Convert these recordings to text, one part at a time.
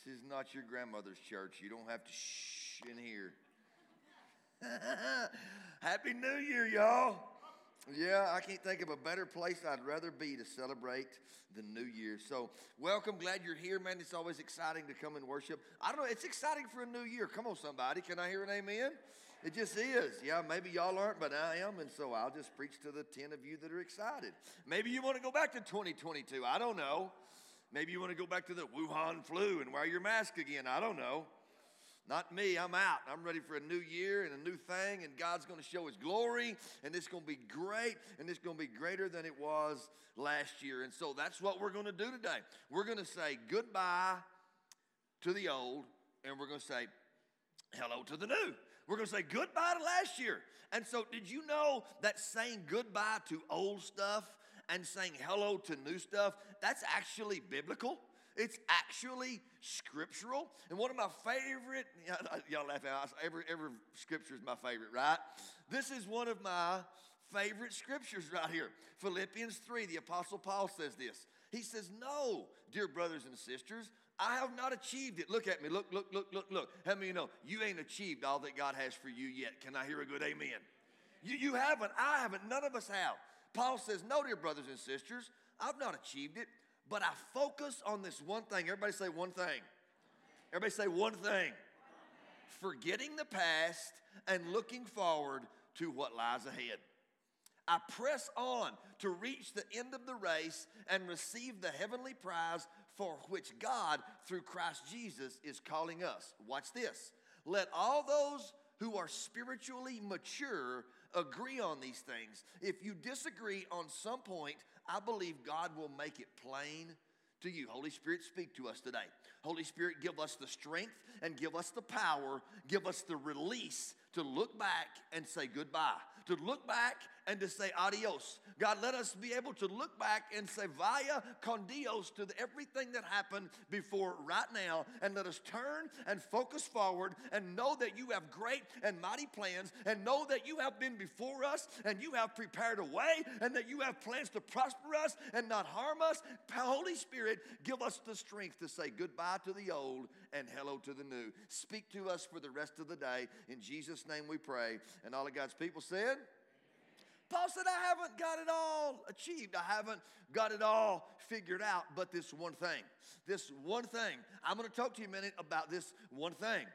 This is not your grandmother's church. You don't have to shh in here. Happy New Year, y'all. Yeah, I can't think of a better place I'd rather be to celebrate the New Year. So, welcome. Glad you're here, man. It's always exciting to come and worship. I don't know. It's exciting for a new year. Come on, somebody. Can I hear an amen? It just is. Yeah, maybe y'all aren't, but I am. And so I'll just preach to the 10 of you that are excited. Maybe you want to go back to 2022. I don't know. Maybe you want to go back to the Wuhan flu and wear your mask again. I don't know. Not me. I'm out. I'm ready for a new year and a new thing, and God's going to show His glory, and it's going to be great, and it's going to be greater than it was last year. And so that's what we're going to do today. We're going to say goodbye to the old, and we're going to say hello to the new. We're going to say goodbye to last year. And so did you know that saying goodbye to old stuff and saying hello to new stuff, that's actually biblical? It's actually scriptural. And one of my favorite, y'all laugh out, every scripture is my favorite, right? This is one of my favorite scriptures right here. Philippians 3, the Apostle Paul says this. He says, no, dear brothers and sisters, I have not achieved it. Look at me, look. How many of you know you ain't achieved all that God has for you yet? Can I hear a good amen? You haven't, I haven't, none of us have. Paul says, no, dear brothers and sisters, I've not achieved it. But I focus on this one thing. Everybody say one thing. Everybody say one thing. Forgetting the past and looking forward to what lies ahead. I press on to reach the end of the race and receive the heavenly prize for which God, through Christ Jesus, is calling us. Watch this. Let all those who are spiritually mature agree on these things. If you disagree on some point, I believe God will make it plain to you. Holy Spirit, speak to us today. Holy Spirit, give us the strength and give us the power, give us the release to look back and say goodbye, to look back and to say adios. God, let us be able to look back and say via con Dios to everything that happened before right now, and let us turn and focus forward and know that you have great and mighty plans, and know that you have been before us and you have prepared a way, and that you have plans to prosper us and not harm us. Holy Spirit, give us the strength to say goodbye to the old and hello to the new. Speak to us for the rest of the day. In Jesus' name we pray. And all of God's people said, Paul said, I haven't got it all achieved. I haven't got it all figured out, but this one thing. I'm going to talk to you a minute about this one thing.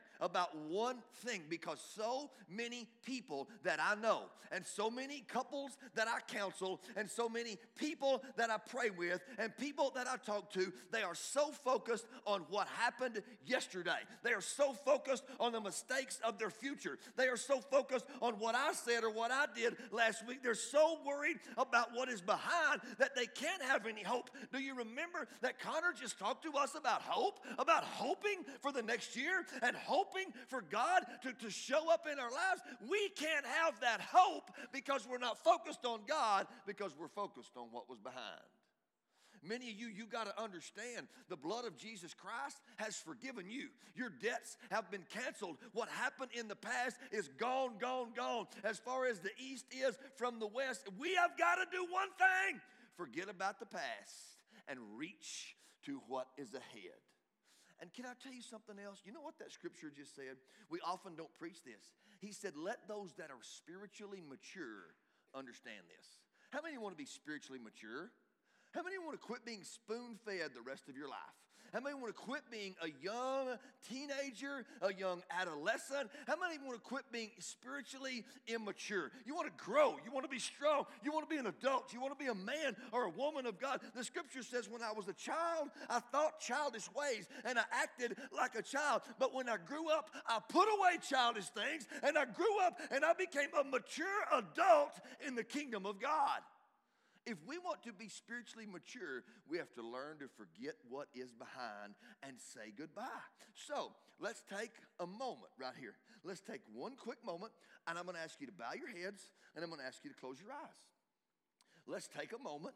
Because so many people that I know, and so many couples that I counsel, and so many people that I pray with, and people that I talk to, they are so focused on what happened yesterday. They are so focused on the mistakes of their future. They are so focused on what I said or what I did last week. They're so worried about what is behind that they can't have any hope. Do you remember that Connor just talked to us about hope? About hoping for the next year and hoping for God to show up in our lives. We can't have that hope because we're not focused on God, because we're focused on what was behind. Many of you got to understand the blood of Jesus Christ has forgiven you. Your debts have been canceled. What happened in the past is gone. As far as the east is from the west, we have got to do one thing. Forget about the past and reach to what is ahead. And can I tell you something else? You know what that scripture just said? We often don't preach this. He said, let those that are spiritually mature understand this. How many want to be spiritually mature? How many want to quit being spoon-fed the rest of your life? How many want to quit being a young teenager, a young adolescent? How many want to quit being spiritually immature? You want to grow. You want to be strong. You want to be an adult. You want to be a man or a woman of God. The scripture says, when I was a child, I thought childish ways and I acted like a child. But when I grew up, I put away childish things, and I grew up and I became a mature adult in the kingdom of God. If we want to be spiritually mature, we have to learn to forget what is behind and say goodbye. So let's take a moment right here. Let's take one quick moment, and I'm going to ask you to bow your heads, and I'm going to ask you to close your eyes. Let's take a moment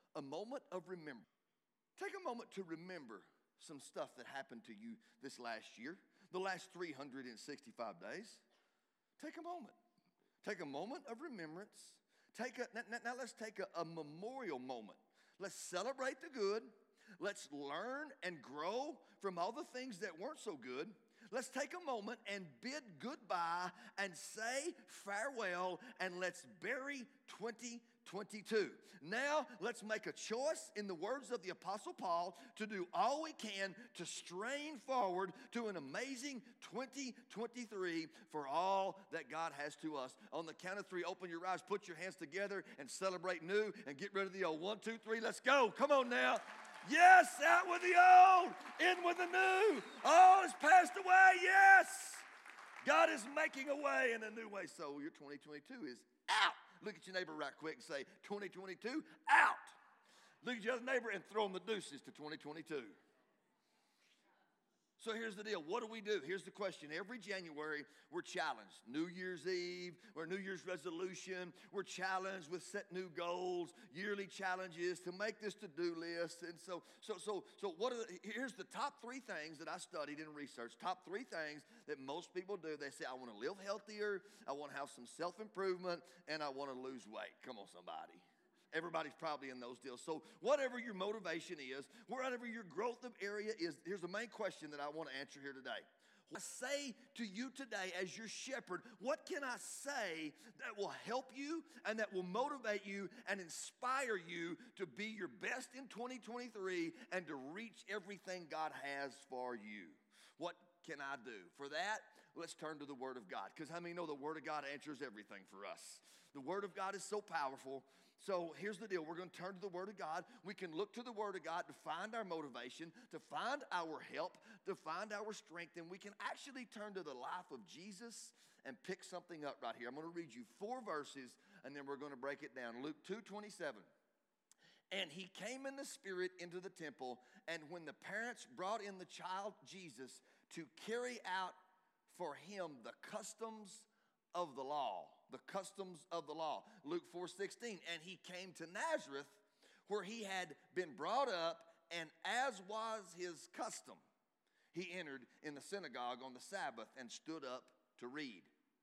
of remembrance. Take a moment to remember some stuff that happened to you this last year, the last 365 days. Take a moment. Take a moment of remembrance. Now let's take a memorial moment. Let's celebrate the good, Let's learn and grow from all the things that weren't so good. Let's take a moment and bid goodbye and say farewell, and let's bury 2022. Now, let's make a choice, in the words of the Apostle Paul, to do all we can to strain forward to an amazing 2023 for all that God has to us. On the count of three, open your eyes, put your hands together, and celebrate new, and get rid of the old. 1, 2, 3, let's go. Come on now. Yes, out with the old, in with the new. All is passed away, yes. God is making a way in a new way. So your 2022 is out. Look at your neighbor right quick and say, 2022, out. Look at your other neighbor and throw them the deuces to 2022. So here's the deal. What do? Here's the question. Every January, we're challenged. New Year's Eve or New Year's resolution. We're challenged with set new goals, yearly challenges to make this to-do list. And so here's the top 3 things that I studied in research. Top 3 things that most people do. They say, I want to live healthier, I want to have some self-improvement, and I want to lose weight. Come on, somebody. Everybody's probably in those deals. So whatever your motivation is, wherever your growth of area is, here's the main question that I want to answer here today. I say to you today as your shepherd, what can I say that will help you and that will motivate you and inspire you to be your best in 2023 and to reach everything God has for you? What can I do? For that, let's turn to the Word of God. Because how many know the Word of God answers everything for us? The Word of God is so powerful. So here's the deal. We're going to turn to the Word of God. We can look to the Word of God to find our motivation, to find our help, to find our strength. And we can actually turn to the life of Jesus and pick something up right here. I'm going to read you 4 verses, and then we're going to break it down. Luke 2:27. And he came in the Spirit into the temple, and when the parents brought in the child Jesus to carry out for him the customs of the law. The customs of the law. Luke 4:16. And he came to Nazareth, where he had been brought up, and as was his custom, he entered in the synagogue on the Sabbath and stood up to read.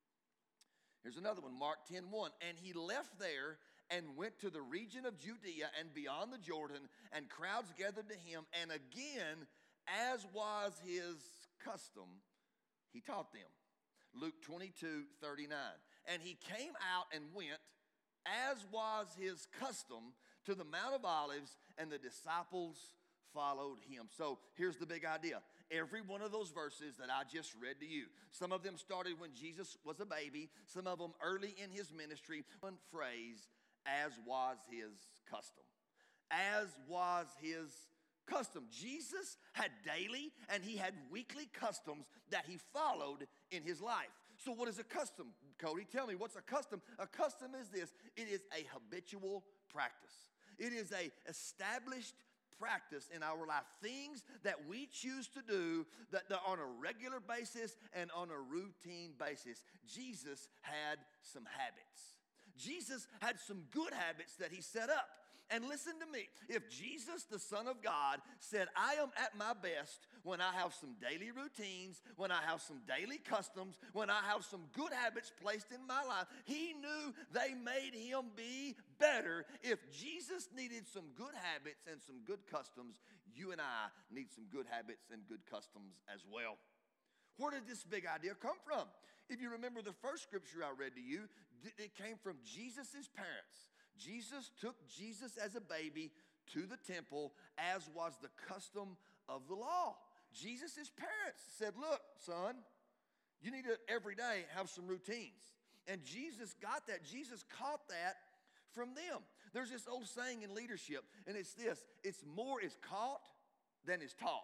Here's another one, Mark 10:1. And he left there and went to the region of Judea and beyond the Jordan, and crowds gathered to him. And again, as was his custom, he taught them. Luke 22:39. And he came out and went, as was his custom, to the Mount of Olives, and the disciples followed him. So here's the big idea. Every one of those verses that I just read to you, some of them started when Jesus was a baby, some of them early in his ministry. One phrase, as was his custom. As was his custom. Jesus had daily and he had weekly customs that he followed in his life. So what is a custom? Cody, tell me, what's a custom? A custom is this. It is a habitual practice. It is a established practice in our life. Things that we choose to do that on a regular basis and on a routine basis. Jesus had some habits. Jesus had some good habits that he set up. And listen to me, if Jesus, the Son of God, said, I am at my best when I have some daily routines, when I have some daily customs, when I have some good habits placed in my life, he knew they made him be better. If Jesus needed some good habits and some good customs, you and I need some good habits and good customs as well. Where did this big idea come from? If you remember the first scripture I read to you, it came from Jesus' parents. Jesus took Jesus as a baby to the temple, as was the custom of the law. Jesus' parents said, look, son, you need to every day have some routines. And Jesus got that. Jesus caught that from them. There's this old saying in leadership, and it's this. It's more is caught than is taught.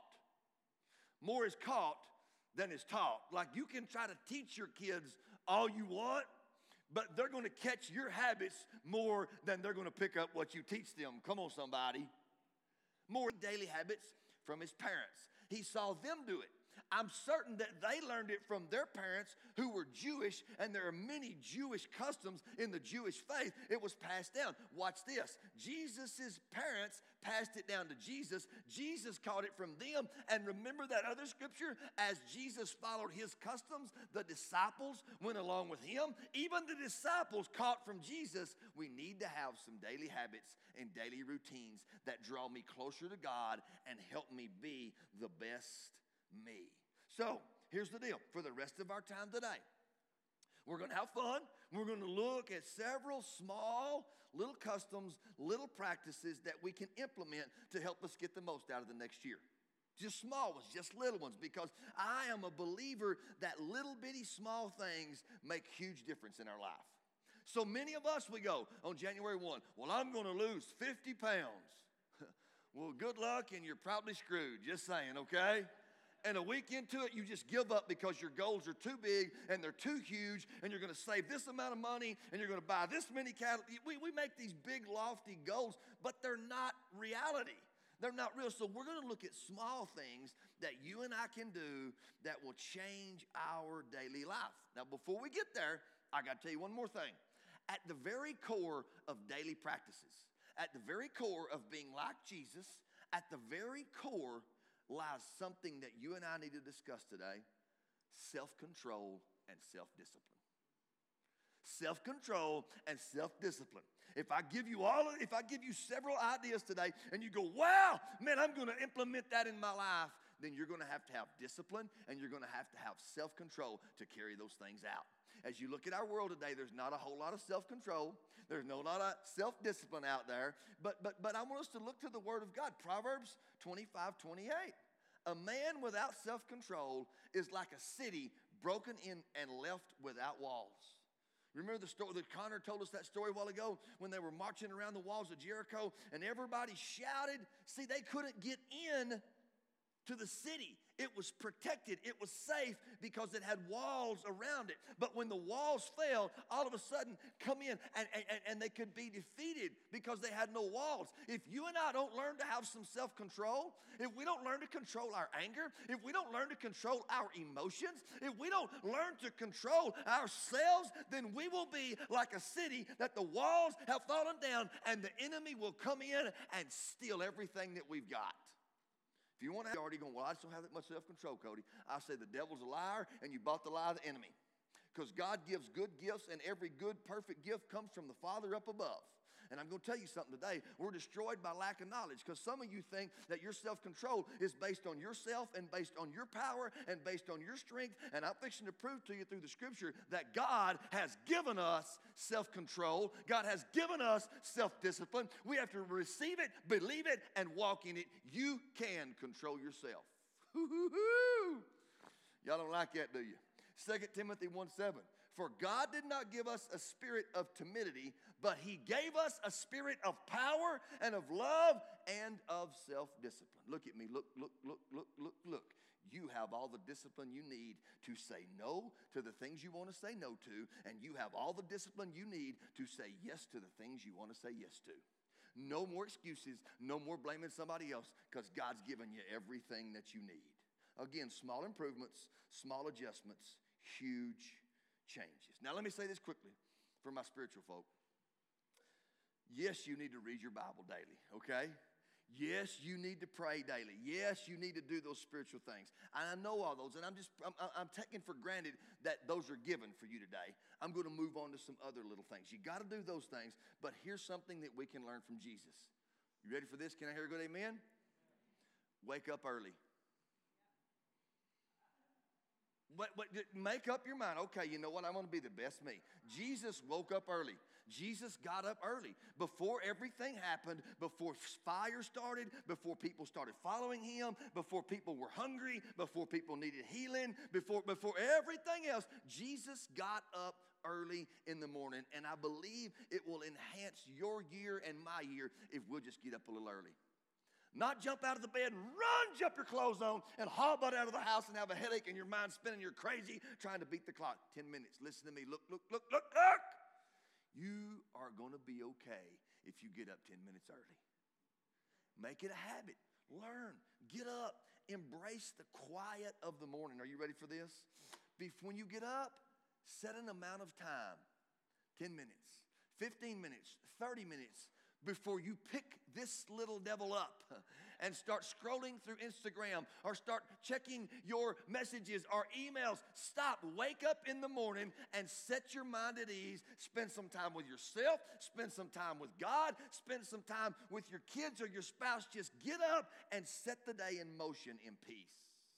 More is caught than is taught. Like you can try to teach your kids all you want, but they're going to catch your habits more than they're going to pick up what you teach them. Come on, somebody. More daily habits from his parents. He saw them do it. I'm certain that they learned it from their parents who were Jewish, and there are many Jewish customs in the Jewish faith. It was passed down. Watch this. Jesus' parents passed it down to Jesus. Jesus caught it from them. And remember that other scripture? As Jesus followed his customs, the disciples went along with him. Even the disciples caught from Jesus. We need to have some daily habits and daily routines that draw me closer to God and help me be the best me. So, here's the deal. For the rest of our time today, we're going to have fun. We're going to look at several small little customs, little practices that we can implement to help us get the most out of the next year. Just small ones, just little ones, because I am a believer that little bitty small things make huge difference in our life. So many of us, we go on January 1, well, I'm going to lose 50 pounds. Well, good luck, and you're probably screwed, just saying, okay? And a week into it, you just give up because your goals are too big and they're too huge, and you're going to save this amount of money, and you're going to buy this many cattle. We make these big, lofty goals, but they're not reality. They're not real. So we're going to look at small things that you and I can do that will change our daily life. Now, before we get there, I got to tell you one more thing. At the very core of daily practices, at the very core of being like Jesus, at the very core lies something that you and I need to discuss today: self-control and self-discipline. Self-control and self-discipline. If I give you several ideas today and you go, wow, man, I'm going to implement that in my life, then you're going to have discipline, and you're going to have self-control to carry those things out. As you look at our world today, there's not a whole lot of self-control. There's no lot of self-discipline out there. But I want us to look to the Word of God. Proverbs 25:28. A man without self-control is like a city broken in and left without walls. Remember the story that Connor told us that story a while ago when they were marching around the walls of Jericho and everybody shouted? See, they couldn't get in to the city. It was protected. It was safe because it had walls around it. But when the walls fell, all of a sudden come in and they could be defeated because they had no walls. If you and I don't learn to have some self-control, if we don't learn to control our anger, if we don't learn to control our emotions, if we don't learn to control ourselves, then we will be like a city that the walls have fallen down and the enemy will come in and steal everything that we've got. If you want to, you're already going, well, I just don't have that much self-control, Cody. I say the devil's a liar, and you bought the lie of the enemy. Because God gives good gifts, and every good, perfect gift comes from the Father up above. And I'm going to tell you something today. We're destroyed by lack of knowledge, because some of you think that your self-control is based on yourself and based on your power and based on your strength. And I'm fixing to prove to you through the Scripture that God has given us self-control. God has given us self-discipline. We have to receive it, believe it, and walk in it. You can control yourself. Y'all don't like that, do you? 2 Timothy 1:7. For God did not give us a spirit of timidity, but he gave us a spirit of power and of love and of self-discipline. Look at me. Look. You have all the discipline you need to say no to the things you want to say no to, and you have all the discipline you need to say yes to the things you want to say yes to. No more excuses, no more blaming somebody else, because God's given you everything that you need. Again, small improvements, small adjustments, huge changes. Now, let me say this quickly for my spiritual folk. Yes, you need to read your Bible daily, okay? Yes, you need to pray daily. Yes, you need to do those spiritual things. And I know all those, and I'm taking for granted that those are given for you today. I'm going to move on to some other little things. You got to do those things, but here's something that we can learn from Jesus. You ready for this? Can I hear a good amen? Wake up early. Make up your mind. Okay, you know what? I want to be the best me. Jesus woke up early. Jesus got up early. Before everything happened, before fire started, before people started following him, before people were hungry, before people needed healing, before everything else, Jesus got up early in the morning. And I believe it will enhance your year and my year if we'll just get up a little early. Not jump out of the bed and run, jump your clothes on, and haul butt out of the house and have a headache and your mind spinning. You're crazy trying to beat the clock. 10 minutes. Listen to me. Look. You are going to be okay if you get up 10 minutes early. Make it a habit. Learn. Get up embrace the quiet of the morning. Are you ready for this? When you get up, set an amount of time, 10 minutes, 15 minutes, 30 minutes, before you pick this little devil up and start scrolling through Instagram or start checking your messages or emails. Stop, wake up in the morning and set your mind at ease. Spend some time with yourself, spend some time with God, spend some time with your kids or your spouse. Just get up and set the day in motion in peace.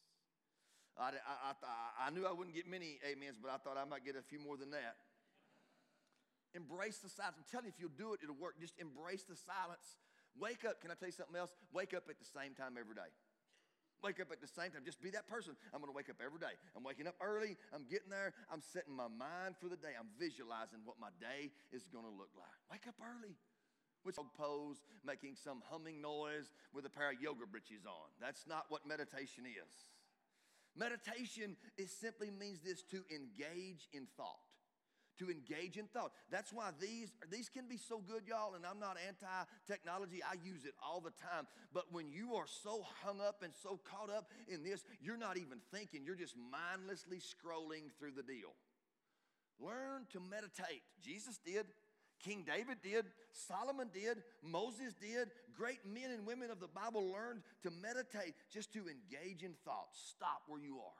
I knew I wouldn't get many amens, but I thought I might get a few more than that. Embrace the silence. I'm telling you, if you'll do it, it'll work. Just embrace the silence. Wake up. Can I tell you something else? Wake up at the same time every day. Wake up at the same time. Just be that person. I'm going to wake up every day. I'm waking up early. I'm getting there. I'm setting my mind for the day. I'm visualizing what my day is going to look like. Wake up early. With dog pose, making some humming noise with a pair of yoga britches on. That's not what meditation is. Meditation simply means this: to engage in thought. To engage in thought. That's why these can be so good, y'all, and I'm not anti-technology. I use it all the time. But when you are so hung up and so caught up in this, you're not even thinking. You're just mindlessly scrolling through the deal. Learn to meditate. Jesus did. King David did. Solomon did. Moses did. Great men and women of the Bible learned to meditate, just to engage in thought. Stop where you are.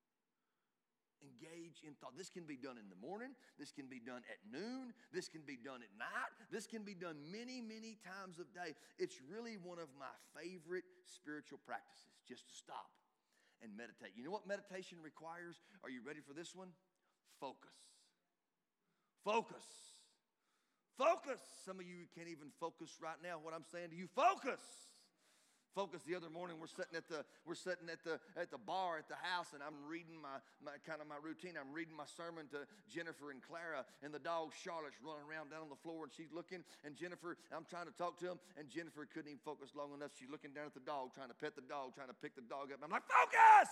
Engage in thought. This can be done in the morning. This can be done at noon. This can be done at night. This can be done many, many times of day. It's really one of my favorite spiritual practices, just to stop and meditate. You know what meditation requires? Are you ready for this one? Focus. Focus. Focus. Some of you can't even focus right now what I'm saying to you. Focus. Focus. The other morning we're sitting at the bar at the house, and I'm reading my routine. I'm reading my sermon to Jennifer and Clara, and the dog Charlotte's running around down on the floor, and she's looking, and Jennifer, I'm trying to talk to him, and Jennifer couldn't even focus long enough. She's looking down at the dog, trying to pet the dog, trying to pick the dog up. I'm like, focus!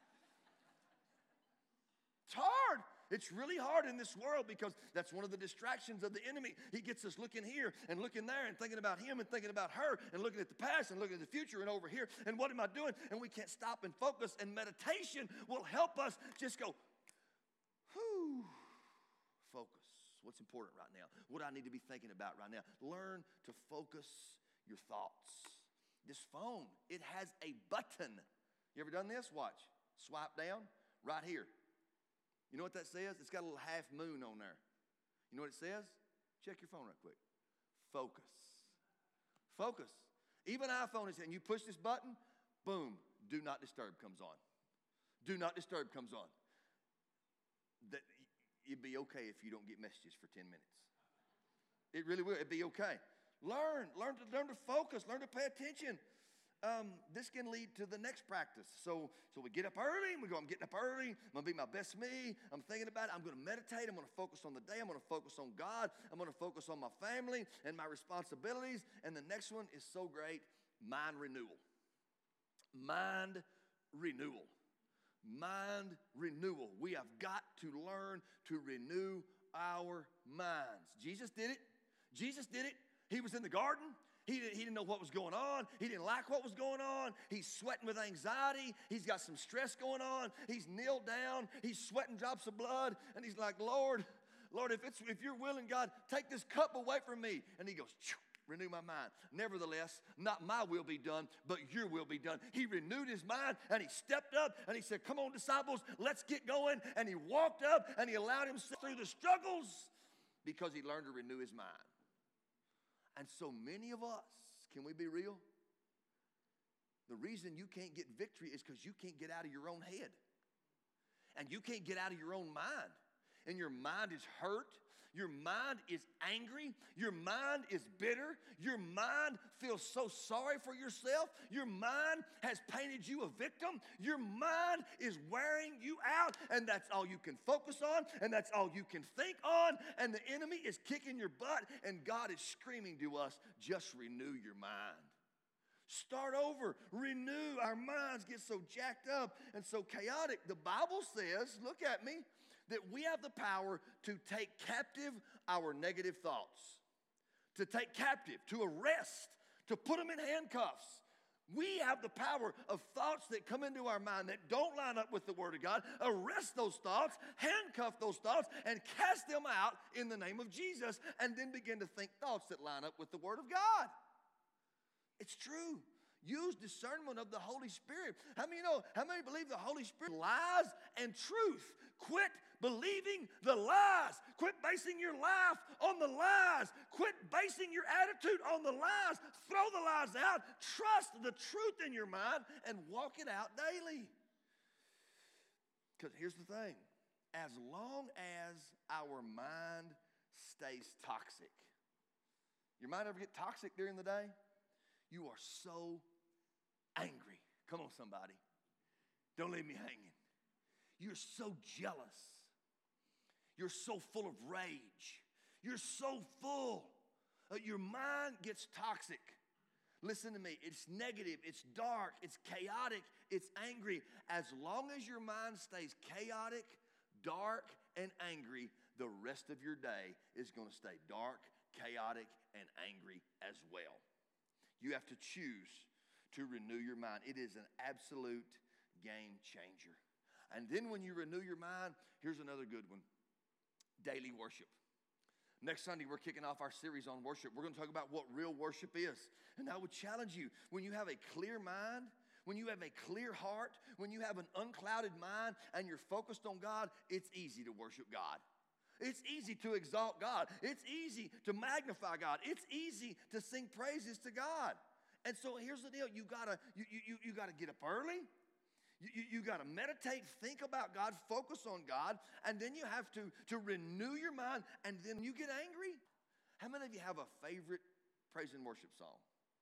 It's hard. It's really hard in this world, because that's one of the distractions of the enemy. He gets us looking here and looking there and thinking about him and thinking about her and looking at the past and looking at the future and over here. And what am I doing? And we can't stop and focus. And meditation will help us just go, whew, focus. What's important right now? What I need to be thinking about right now? Learn to focus your thoughts. This phone, it has a button. You ever done this? Watch. Swipe down right here. You know what that says? It's got a little half moon on there. You know what it says? Check your phone real quick. Focus. Focus. Even iPhone is saying, you push this button, boom, do not disturb comes on. Do not disturb comes on. It'd be okay if you don't get messages for 10 minutes. It really will. It'd be okay. Learn to focus. Learn to pay attention. This can lead to the next practice. So we get up early, and we go, I'm getting up early. I'm going to be my best me. I'm thinking about it. I'm going to meditate. I'm going to focus on the day. I'm going to focus on God. I'm going to focus on my family and my responsibilities. And the next one is so great, mind renewal. Mind renewal. Mind renewal. We have got to learn to renew our minds. Jesus did it. Jesus did it. He was in the garden. He didn't know what was going on. He didn't like what was going on. He's sweating with anxiety. He's got some stress going on. He's kneeled down. He's sweating drops of blood. And he's like, Lord, if you're willing, God, take this cup away from me. And he goes, renew my mind. Nevertheless, not my will be done, but your will be done. He renewed his mind, and he stepped up, and he said, come on, disciples, let's get going. And he walked up, and he allowed himself through the struggles because he learned to renew his mind. And so many of us, can we be real? The reason you can't get victory is because you can't get out of your own head. And you can't get out of your own mind. And your mind is hurt. Your mind is angry. Your mind is bitter. Your mind feels so sorry for yourself. Your mind has painted you a victim. Your mind is wearing you out, and that's all you can focus on, and that's all you can think on, and the enemy is kicking your butt, and God is screaming to us, just renew your mind. Start over. Renew. Our minds get so jacked up and so chaotic. The Bible says, look at me, that we have the power to take captive our negative thoughts, to take captive, to arrest, to put them in handcuffs. We have the power of thoughts that come into our mind that don't line up with the Word of God. Arrest those thoughts, handcuff those thoughts, and cast them out in the name of Jesus, and then begin to think thoughts that line up with the Word of God. It's true. Use discernment of the Holy Spirit. How many believe the Holy Spirit lies and truth? Quit believing the lies. Quit basing your life on the lies. Quit basing your attitude on the lies. Throw the lies out. Trust the truth in your mind and walk it out daily. Because here's the thing. As long as our mind stays toxic, your mind ever get toxic during the day? You are so angry. Come on, somebody. Don't leave me hanging. You're so jealous. You're so full of rage. You're so full. Your mind gets toxic. Listen to me. It's negative. It's dark. It's chaotic. It's angry. As long as your mind stays chaotic, dark, and angry, the rest of your day is going to stay dark, chaotic, and angry as well. You have to choose to renew your mind. It is an absolute game changer. And then when you renew your mind, here's another good one. Daily worship. Next Sunday, we're kicking off our series on worship. We're going to talk about what real worship is. And I would challenge you, when you have a clear mind, when you have a clear heart, when you have an unclouded mind and you're focused on God, it's easy to worship God. It's easy to exalt God. It's easy to magnify God. It's easy to sing praises to God. And so here's the deal. You gotta get up early. You got to meditate, think about God, focus on God, and then you have to renew your mind, and then you get angry. How many of you have a favorite praise and worship song?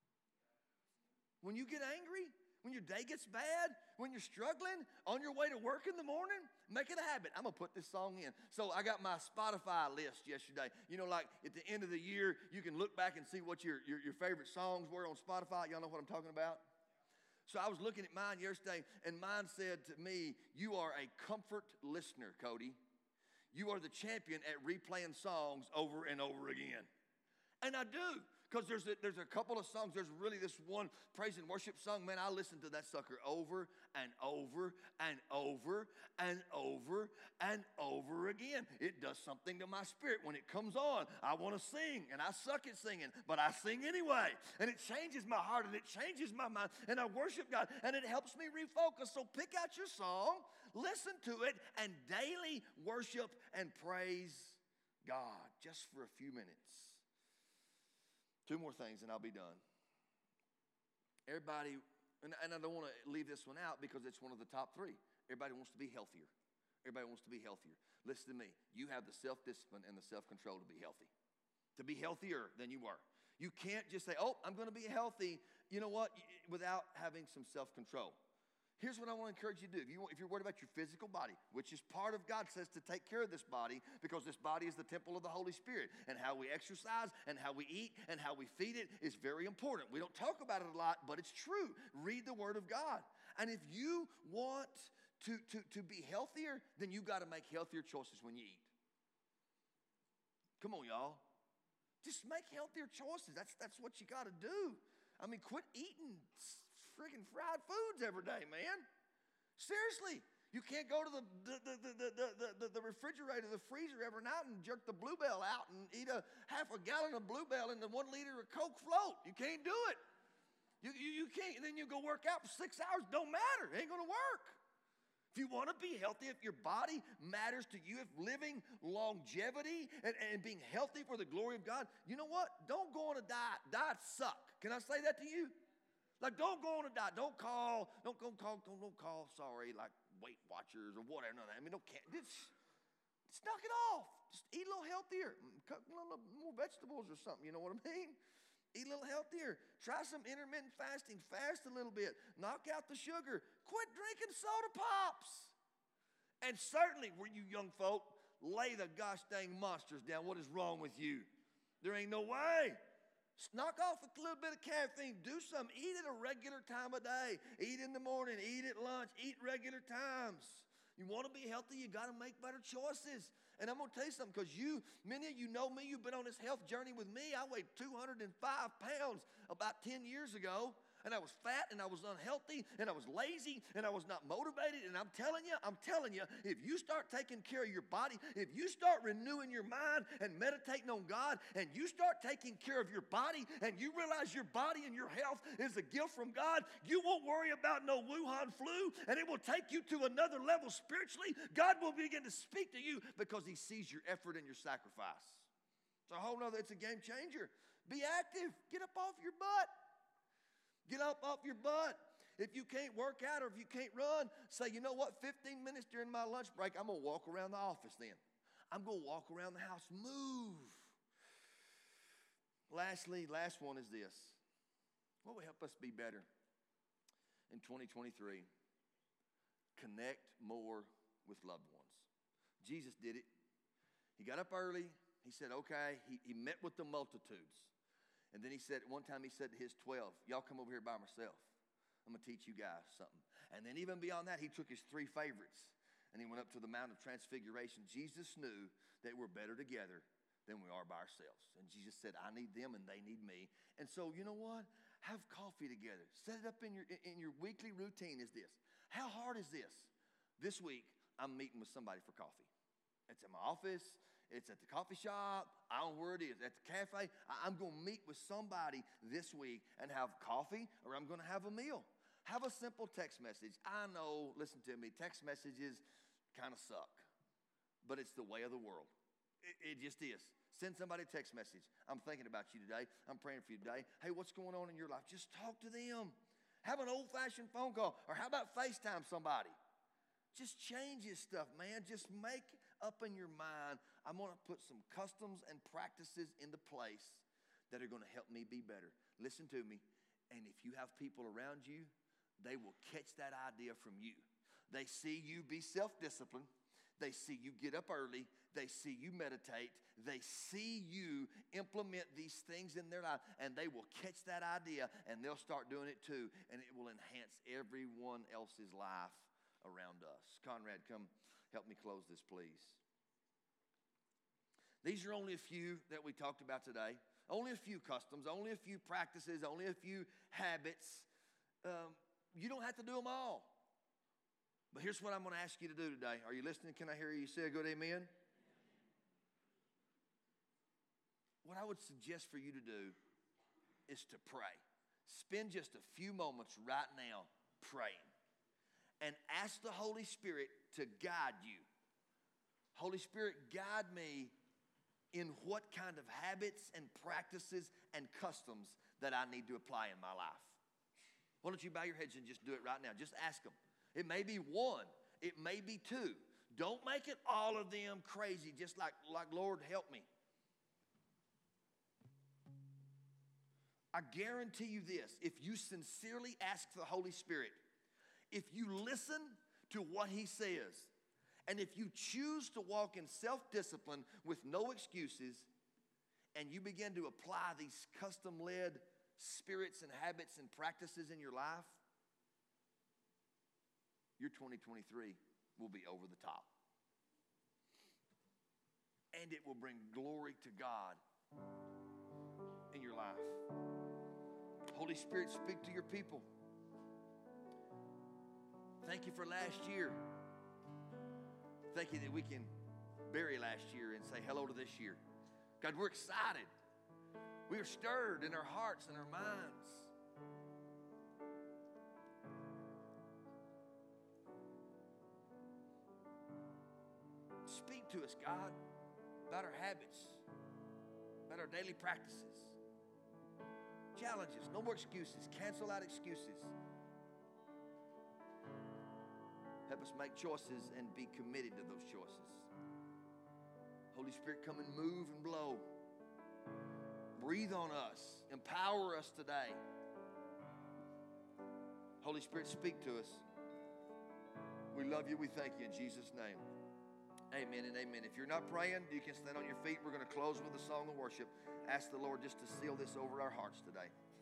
When you get angry, when your day gets bad, when you're struggling, on your way to work in the morning, make it a habit. I'm going to put this song in. So I got my Spotify list yesterday. You know, like at the end of the year, you can look back and see what your favorite songs were on Spotify. Y'all know what I'm talking about? So I was looking at mine yesterday, and mine said to me, "You are a comfort listener, Cody. You are the champion at replaying songs over and over again." And I do, because there's a couple of songs. There's really this one praise and worship song. Man, I listen to that sucker over and over and over and over and over again. It does something to my spirit when it comes on. I want to sing, and I suck at singing, but I sing anyway. And it changes my heart, and it changes my mind, and I worship God, and it helps me refocus. So pick out your song, listen to it, and daily worship and praise God just for a few minutes. Two more things and I'll be done. Everybody, and I don't want to leave this one out because it's one of the top three. Everybody wants to be healthier. Everybody wants to be healthier. Listen to me. You have the self-discipline and the self-control to be healthy. To be healthier than you were. You can't just say, "Oh, I'm going to be healthy," you know what, without having some self-control. Here's what I want to encourage you to do. If you're worried about your physical body, which is part of God says to take care of this body, because this body is the temple of the Holy Spirit. And how we exercise and how we eat and how we feed it is very important. We don't talk about it a lot, but it's true. Read the Word of God. And if you want to be healthier, then you got to make healthier choices when you eat. Come on, y'all. Just make healthier choices. That's what you got to do. I mean, quit eating freaking fried foods every day, man. Seriously. You can't go to the refrigerator, the freezer every night and jerk the Bluebell out and eat a half a gallon of Bluebell and 1 liter of Coke float. You can't do it. You can't. And then you go work out for 6 hours. Don't matter. It ain't going to work. If you want to be healthy, if your body matters to you, if living longevity and being healthy for the glory of God, you know what? Don't go on a diet. Diets suck. Can I say that to you? Like, don't go on a diet. Don't call, sorry, like Weight Watchers or whatever. No, I mean, just knock it off. Just eat a little healthier. Cook a little more vegetables or something. You know what I mean? Eat a little healthier. Try some intermittent fasting. Fast a little bit. Knock out the sugar. Quit drinking soda pops. And certainly, where you young folk, lay the gosh dang monsters down. What is wrong with you? There ain't no way. Knock off a little bit of caffeine. Do something. Eat at a regular time of day. Eat in the morning. Eat at lunch. Eat regular times. You want to be healthy, you got to make better choices. And I'm going to tell you something, because many of you know me. You've been on this health journey with me. I weighed 205 pounds about 10 years ago. and I was fat, and I was unhealthy, and I was lazy, and I was not motivated. And I'm telling you, if you start taking care of your body, if you start renewing your mind and meditating on God, and you start taking care of your body, and you realize your body and your health is a gift from God, you won't worry about no Wuhan flu, and it will take you to another level spiritually. God will begin to speak to you because He sees your effort and your sacrifice. It's a whole nother, it's a game changer. Be active. Get up off your butt. Get up off your butt. If you can't work out or if you can't run, say, you know what, 15 minutes during my lunch break, I'm going to walk around the office then. I'm going to walk around the house. Move. Lastly, last one is this. What will help us be better in 2023? Connect more with loved ones. Jesus did it. He got up early. He said, okay. He met with the multitudes. And then he said, one time he said to his 12, y'all come over here by myself. I'm going to teach you guys something. And then even beyond that, he took his 3 favorites. And he went up to the Mount of Transfiguration. Jesus knew that we're better together than we are by ourselves. And Jesus said, I need them and they need me. And so, you know what? Have coffee together. Set it up in your weekly routine is this. How hard is this? This week, I'm meeting with somebody for coffee. It's in my office. It's at the coffee shop. I don't know where it is. At the cafe. I'm going to meet with somebody this week and have coffee, or I'm going to have a meal. Have a simple text message. I know, listen to me, text messages kind of suck, but it's the way of the world. It just is. Send somebody a text message. I'm thinking about you today. I'm praying for you today. Hey, what's going on in your life? Just talk to them. Have an old-fashioned phone call, or how about FaceTime somebody? Just change this stuff, man. Just make up in your mind, I'm going to put some customs and practices into place that are going to help me be better. Listen to me. And if you have people around you, they will catch that idea from you. They see you be self-disciplined. They see you get up early. They see you meditate. They see you implement these things in their life, and they will catch that idea, and they'll start doing it too, and it will enhance everyone else's life around us. Conrad, come help me close this, please. These are only a few that we talked about today. Only a few customs, only a few practices, only a few habits. You don't have to do them all. But here's what I'm going to ask you to do today. Are you listening? Can I hear you say a good amen? What I would suggest for you to do is to pray. Spend just a few moments right now praying. And ask the Holy Spirit to guide you. Holy Spirit, guide me in what kind of habits and practices and customs that I need to apply in my life. Why don't you bow your heads and just do it right now? Just ask them. It may be 1. It may be 2. Don't make it all of them crazy, just like Lord, help me. I guarantee you this. If you sincerely ask the Holy Spirit, if you listen to what He says, and if you choose to walk in self-discipline with no excuses, and you begin to apply these custom-led spirits and habits and practices in your life, your 2023 will be over the top. And it will bring glory to God in your life. Holy Spirit, speak to your people. Thank you for last year. Thank you that we can bury last year and say hello to this year. God, we're excited. We are stirred in our hearts and our minds. Speak to us, God, about our habits, about our daily practices. Challenge us. No more excuses. Cancel out excuses. Help us make choices and be committed to those choices. Holy Spirit, come and move and blow. Breathe on us. Empower us today. Holy Spirit, speak to us. We love you. We thank you in Jesus' name. Amen and amen. If you're not praying, you can stand on your feet. We're going to close with a song of worship. Ask the Lord just to seal this over our hearts today.